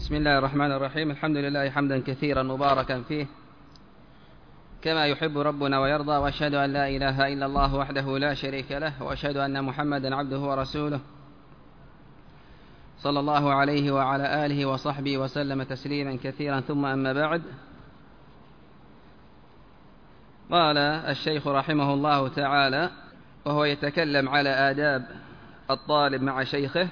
بسم الله الرحمن الرحيم. الحمد لله حمدا كثيرا مباركا فيه كما يحب ربنا ويرضى، وأشهد أن لا إله إلا الله وحده لا شريك له، وأشهد أن محمدا عبده ورسوله صلى الله عليه وعلى آله وصحبه وسلم تسليما كثيرا. ثم أما بعد، قال الشيخ رحمه الله تعالى وهو يتكلم على آداب الطالب مع شيخه،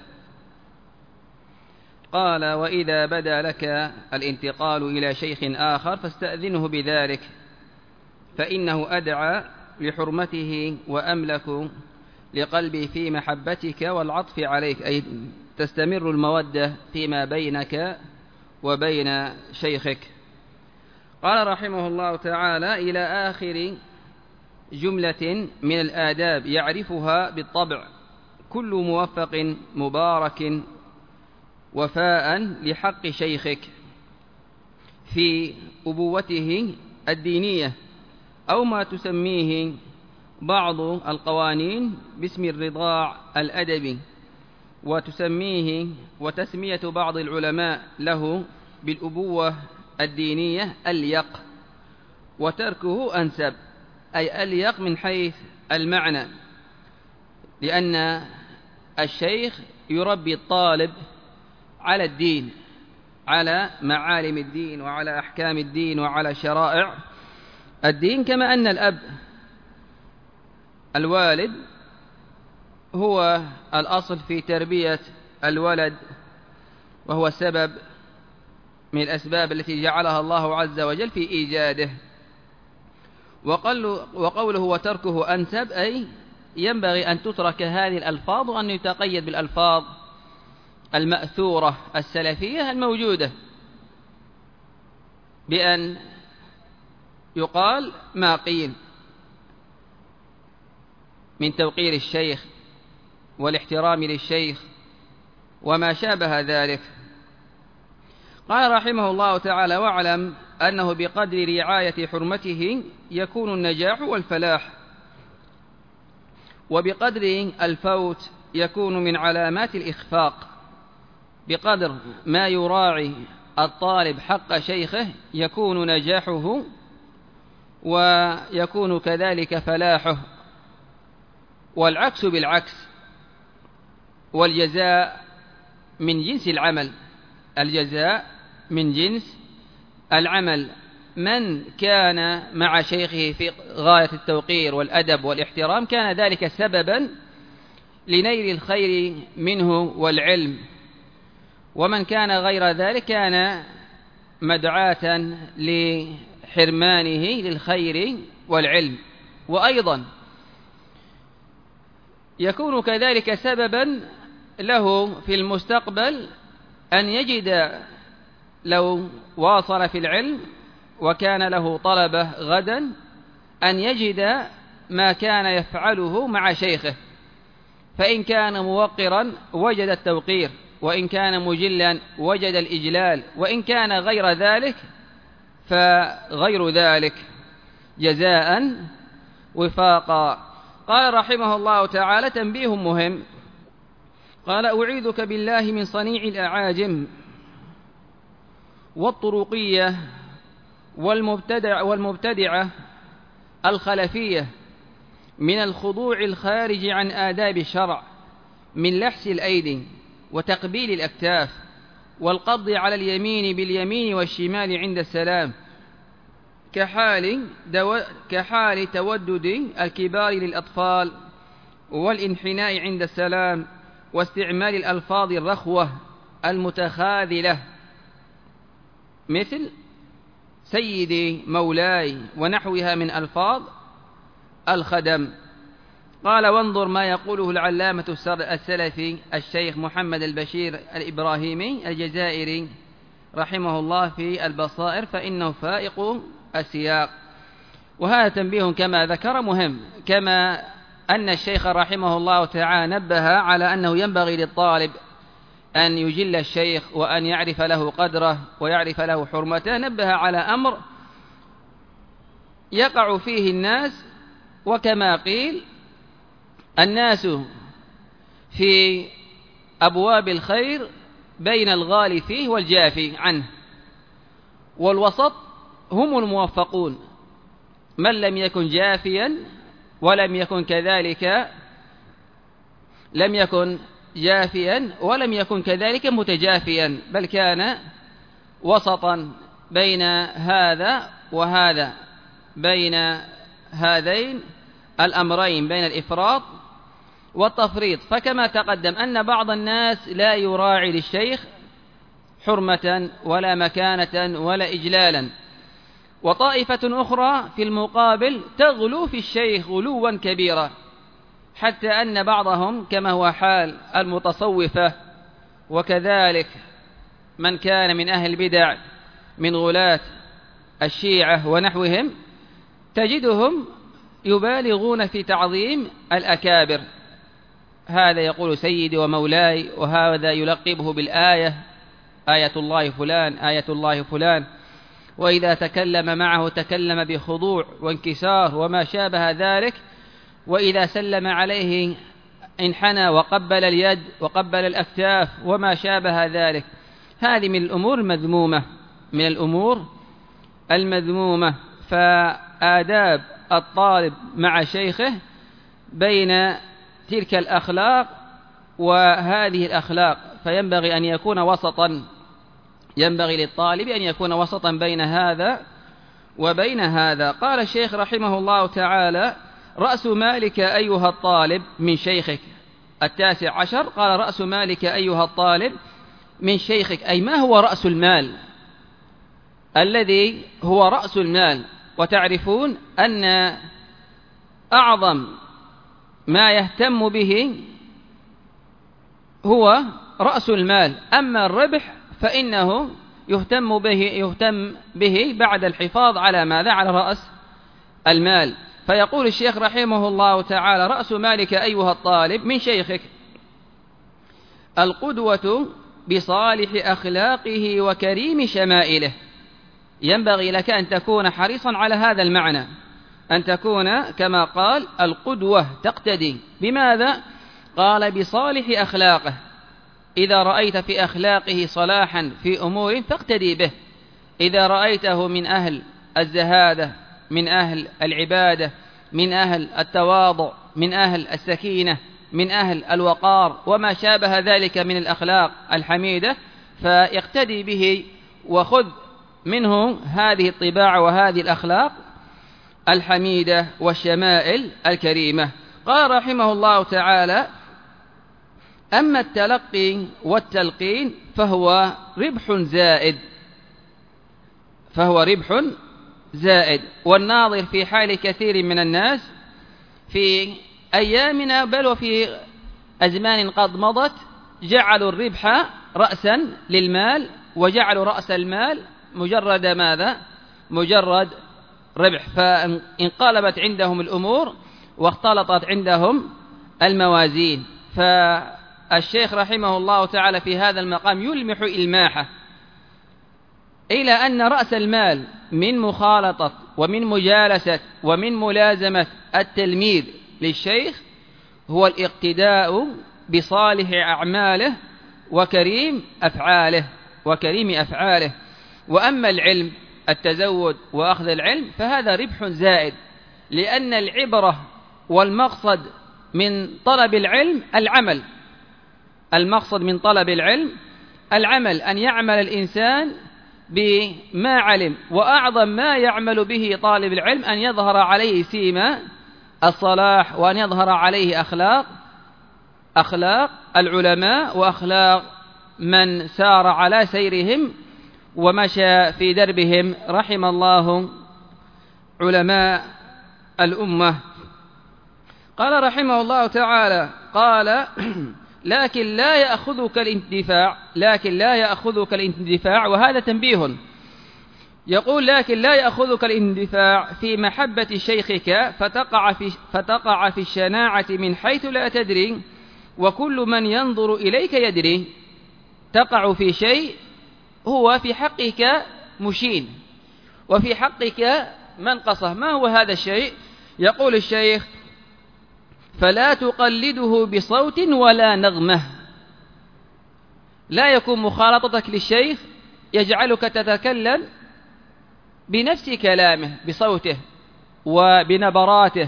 قال: وإذا بدا لك الانتقال إلى شيخ آخر فاستأذنه بذلك، فإنه أدعى لحرمته وأملك لقلبي في محبتك والعطف عليك، أي تستمر المودة فيما بينك وبين شيخك. قال رحمه الله تعالى: إلى آخر جملة من الآداب يعرفها بالطبع كل موفق مبارك وفاء لحق شيخك في أبوته الدينية، أو ما تسميه بعض القوانين باسم الرضاع الأدبي، وتسمية بعض العلماء له بالأبوة الدينية أليق، وتركه أنسب، أي أليق من حيث المعنى، لأن الشيخ يربي الطالب على الدين، على معالم الدين وعلى أحكام الدين وعلى شرائع الدين، كما أن الأب الوالد هو الأصل في تربية الولد، وهو سبب من الأسباب التي جعلها الله عز وجل في إيجاده. وقوله وتركه أنسب، أي ينبغي أن تترك هذه الألفاظ وأن يتقيد بالألفاظ المأثورة السلفية الموجودة، بأن يقال ما قيل من توقير الشيخ والاحترام للشيخ وما شابه ذلك. قال رحمه الله تعالى: واعلم أنه بقدر رعاية حرمته يكون النجاح والفلاح، وبقدر الفوت يكون من علامات الإخفاق. بقدر ما يراعي الطالب حق شيخه يكون نجاحه ويكون كذلك فلاحه، والعكس بالعكس، والجزاء من جنس العمل، الجزاء من جنس العمل. من كان مع شيخه في غاية التوقير والأدب والاحترام كان ذلك سببا لنيل الخير منه والعلم، ومن كان غير ذلك كان مدعاة لحرمانه للخير والعلم، وأيضا يكون كذلك سببا له في المستقبل أن يجد، لو واصل في العلم وكان له طلبة غدا، أن يجد ما كان يفعله مع شيخه، فإن كان موقرا وجد التوقير، وإن كان مجلا وجد الإجلال، وإن كان غير ذلك فغير ذلك، جزاء وفاقا. قال رحمه الله تعالى: تنبيه مهم، قال: أعيذك بالله من صنيع الأعاجم والطرقية والمبتدعة الخلفية من الخضوع الخارج عن آداب الشرع، من لحس الأيدي وتقبيل الأكتاف والقبض على اليمين باليمين والشمال عند السلام، كحال تودد الكبار للأطفال والانحناء عند السلام، واستعمال الألفاظ الرخوة المتخاذلة مثل سيدي مولاي ونحوها من ألفاظ الخدم. قال: وانظر ما يقوله العلامة السلفي الشيخ محمد البشير الإبراهيمي الجزائري رحمه الله في البصائر، فإنه فائق السياق. وهذا تنبيه كما ذكر مهم، كما أن الشيخ رحمه الله تعالى نبه على أنه ينبغي للطالب أن يجل الشيخ وأن يعرف له قدره ويعرف له حرمته، نبه على أمر يقع فيه الناس، وكما قيل: الناس في أبواب الخير بين الغالي فيه والجافي عنه، والوسط هم الموفقون، من لم يكن جافيا ولم يكن كذلك متجافيا، بل كان وسطا بين هذا وهذا، بين هذين الأمرين، بين الإفراط والتفريط. فكما تقدم أن بعض الناس لا يراعي للشيخ حرمة ولا مكانة ولا إجلالا، وطائفة أخرى في المقابل تغلو في الشيخ غلوا كبيرا، حتى أن بعضهم كما هو حال المتصوفة وكذلك من كان من أهل البدع من غلاة الشيعة ونحوهم، تجدهم يبالغون في تعظيم الأكابر، هذا يقول سيدي ومولاي، وهذا يلقبه بالآية، آية الله فلان، آية الله فلان، وإذا تكلم معه تكلم بخضوع وانكسار وما شابه ذلك، وإذا سلم عليه انحنى وقبل اليد وقبل الأكتاف وما شابه ذلك. هذه من الأمور المذمومة. فآداب الطالب مع شيخه بين تلك الأخلاق وهذه الأخلاق، فينبغي أن يكون وسطا، ينبغي للطالب أن يكون وسطا بين هذا وبين هذا. قال الشيخ رحمه الله تعالى: رأس مالك أيها الطالب من شيخك. 19 قال: رأس مالك أيها الطالب من شيخك، أي ما هو رأس المال الذي هو رأس المال. وتعرفون أن أعظم ما يهتم به هو رأس المال، أما الربح فإنه يهتم به بعد الحفاظ على ماذا؟ على رأس المال. فيقول الشيخ رحمه الله تعالى: رأس مالك أيها الطالب من شيخك القدوة بصالح أخلاقه وكريم شمائله. ينبغي لك أن تكون حريصا على هذا المعنى، أن تكون كما قال القدوة، تقتدي بماذا؟ قال: بصالح أخلاقه. إذا رأيت في أخلاقه صلاحا في أمور فاقتدي به، إذا رأيته من أهل الزهادة، من أهل العبادة، من أهل التواضع، من أهل السكينة، من أهل الوقار وما شابه ذلك من الأخلاق الحميدة، فيقتدي به وخذ منه هذه الطباع وهذه الأخلاق الحميدة والشمائل الكريمة. قال رحمه الله تعالى: أما التلقي والتلقين فهو ربح زائد، والناظر في حال كثير من الناس في أيامنا بل وفي أزمان قد مضت جعلوا الربح رأسا للمال، وجعلوا رأس المال مجرد ماذا؟ مجرد ربح، فانقلبت عندهم الأمور واختلطت عندهم الموازين. فالشيخ رحمه الله تعالى في هذا المقام يلمح إلماحه إلى أن رأس المال من مخالطة ومن مجالسة ومن ملازمة التلميذ للشيخ هو الاقتداء بصالح أعماله وكريم أفعاله. وأما العلم، التزود وأخذ العلم، فهذا ربح زائد، لأن العبرة والمقصد من طلب العلم العمل. المقصد من طلب العلم العمل، أن يعمل الإنسان بما علم، وأعظم ما يعمل به طالب العلم أن يظهر عليه سيما الصلاح، وأن يظهر عليه أخلاق العلماء وأخلاق من سار على سيرهم ومشى في دربهم، رحم الله علماء الأمة. قال رحمه الله تعالى: قال: لكن لا يأخذك الاندفاع، وهذا تنبيه. يقول: لكن لا يأخذك الاندفاع في محبة شيخك فتقع في الشناعة من حيث لا تدري، وكل من ينظر إليك يدري. تقع في شيء هو في حقك مشين وفي حقك منقصة. ما هو هذا الشيء؟ يقول الشيخ: فلا تقلده بصوت ولا نغمة. لا يكون مخالطتك للشيخ يجعلك تتكلم بنفس كلامه بصوته وبنبراته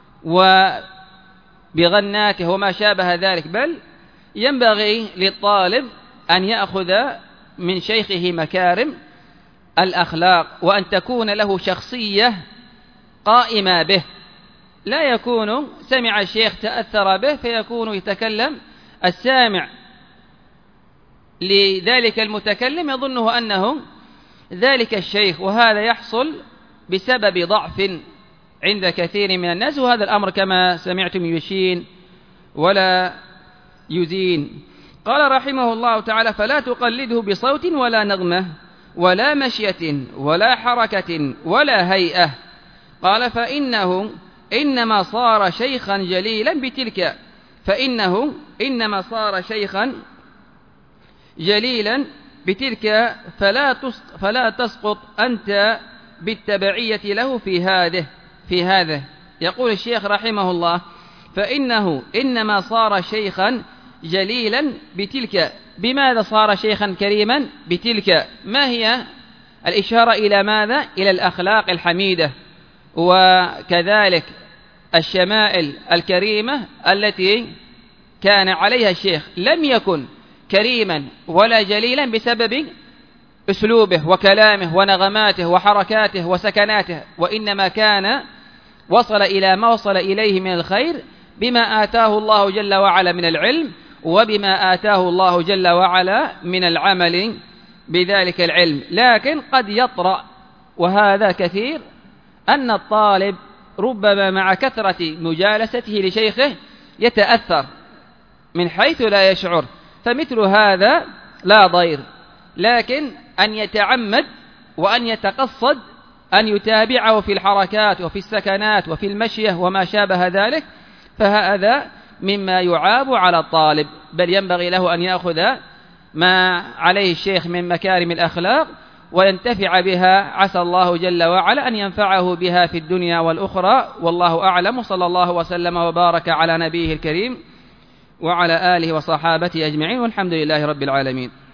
وبغناته وما شابه ذلك، بل ينبغي للطالب أن يأخذ من شيخه مكارم الأخلاق، وأن تكون له شخصية قائمة به، لا يكون سمع الشيخ تأثر به فيكون يتكلم السامع لذلك المتكلم يظنه أنه ذلك الشيخ، وهذا يحصل بسبب ضعف عند كثير من الناس، وهذا الأمر كما سمعتم يشين ولا يزين. قال رحمه الله تعالى: فلا تقلده بصوت ولا نغمة ولا مشية ولا حركة ولا هيئة. قال: فإنه إنما صار شيخا جليلا بتلك، فإنه إنما صار شيخا جليلا بتلك فلا تسقط أنت بالتبعية له في هذا. يقول الشيخ رحمه الله: فإنه إنما صار شيخا جليلا بتلك. بماذا صار شيخا كريما بتلك؟ ما هي الإشارة إلى ماذا؟ إلى الأخلاق الحميدة، وكذلك الشمائل الكريمة التي كان عليها الشيخ. لم يكن كريما ولا جليلا بسبب أسلوبه وكلامه ونغماته وحركاته وسكناته، وإنما كان وصل إلى ما وصل إليه من الخير بما آتاه الله جل وعلا من العلم، وبما آتاه الله جل وعلا من العمل بذلك العلم. لكن قد يطرأ، وهذا كثير، أن الطالب ربما مع كثرة مجالسته لشيخه يتأثر من حيث لا يشعر، فمثل هذا لا ضير، لكن أن يتعمد وأن يتقصد أن يتابعه في الحركات وفي السكنات وفي المشية وما شابه ذلك، فهذا مما يعاب على الطالب، بل ينبغي له أن يأخذ ما عليه الشيخ من مكارم الأخلاق وينتفع بها، عسى الله جل وعلا أن ينفعه بها في الدنيا والأخرى. والله أعلم، صلى الله وسلم وبارك على نبيه الكريم وعلى آله وصحابته أجمعين، والحمد لله رب العالمين.